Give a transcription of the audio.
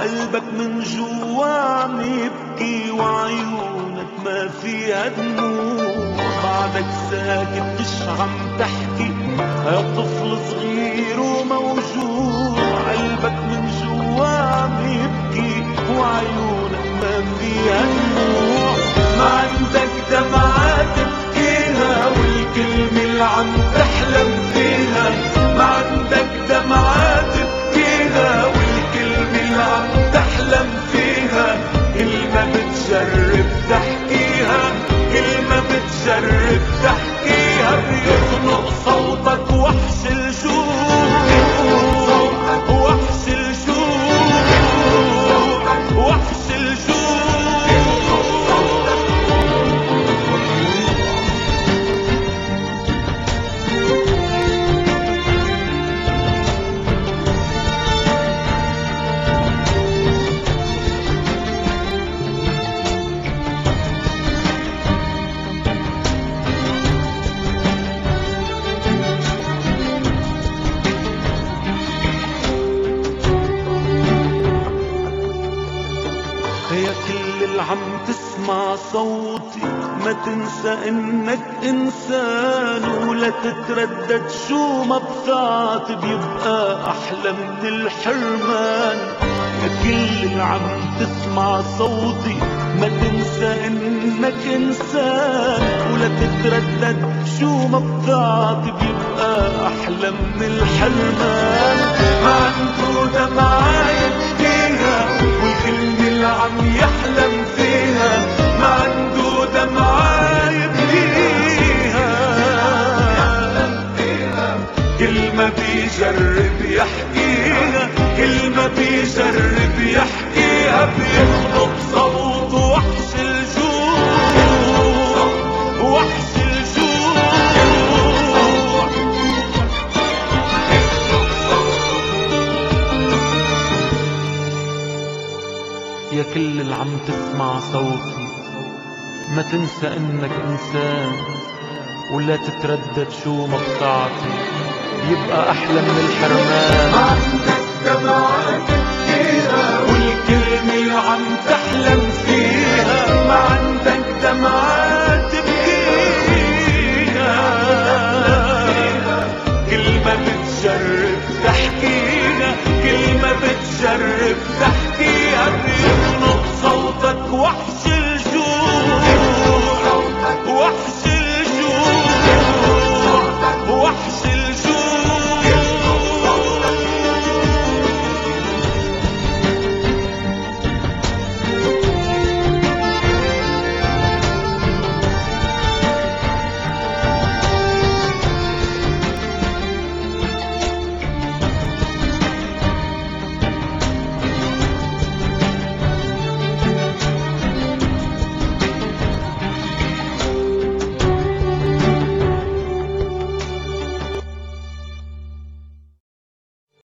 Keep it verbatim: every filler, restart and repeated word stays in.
وقلبك من جوا عم يبكي وعيونك ما فيها دموع، بعدك ساكت مش عم تحكي يا طفل صغير وموجوع، قلبك من جوا عم يبكي وعيونك ما فيها دموع، ما عندك دمعات تبكيها والكلمة اللي عم تحلم فيها، ما عندك دمعات تبكيها والكلمة اللي عم تحلم فيها، كلمة بتجرب تحكيها كلمة بتجرب تحكيها بيخنق صوتك وحش الجوع، وحش الجوع وحش الجوع. يا كل اللي عم تسمع صوتي ما تنسى انك انسان، ولا تتردد شو ما بتعطي بيبقى احلى من الحرمان. يا كل اللي عم تسمع صوتي ما تنسى انك انسان، ولا تتردد شو ما بتعطي بيبقى احلى من الحرمان. ما عنده دمعة يبكيها والكلمة اللي عم يحلم فيها، ما عنده دمعة يبكيها كلمة بيجرب يحكيها كلمة بيجرب يحكيها بيخلق صوت وحش الجوع، وحش الجوع. يا كل اللي عم تسمع صوتي ما تنسى انك انسان، ولا تتردد شو ما بتعطي يبقى احلى من الحرمان. ما عندك دمعات تبكيها والكلمة اللي عم تحلم فيها، ما عندك دمعات تبكيها كلمة بتجرب تحكيها كلمة بتجرب تحكيها